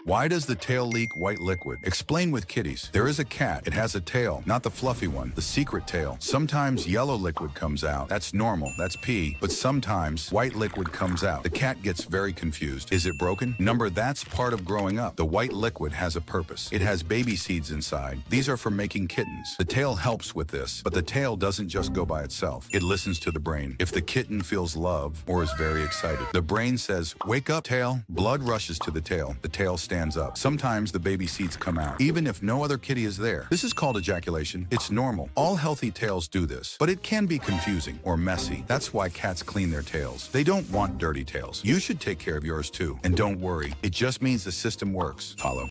Why does the tail leak white liquid? Explain with kitties. There is a cat. It has a tail, not the fluffy one, the secret tail. Sometimes yellow liquid comes out. That's normal. That's pee. But sometimes white liquid comes out. The cat gets very confused. Is it broken? Number, that's part of growing up. The white liquid has a purpose. It has baby seeds inside. These are for making kittens. The tail helps with this, but the tail doesn't just go by itself. It listens to the brain. If the kitten feels love or is very excited, the brain says, "Wake up, tail." Blood rushes to the tail. The tail stands up. Sometimes the baby seeds come out, even if no other kitty is there. This is called ejaculation. It's normal. All healthy tails do this, but it can be confusing or messy. That's why cats clean their tails. They don't want dirty tails. You should take care of yours too. And don't worry, it just means the system works. Follow.